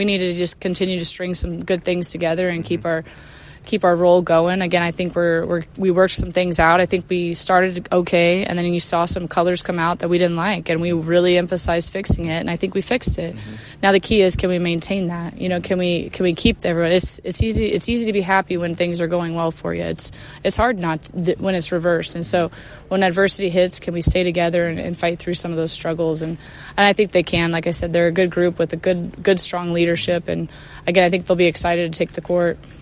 We need to just continue to string some good things together and keep our role going. Again, I think we worked some things out. I think we started okay, and then you saw some colors come out that we didn't like, and we really emphasized fixing it, and I think we fixed it. Now the key is, can we maintain that? Can we keep everyone? It's easy to be happy when things are going well for you. It's hard not when it's reversed. And so when adversity hits, can we stay together and fight through some of those struggles? And I think they can. Like I said, they're a good group with a good strong leadership, and again, I think they'll be excited to take the court.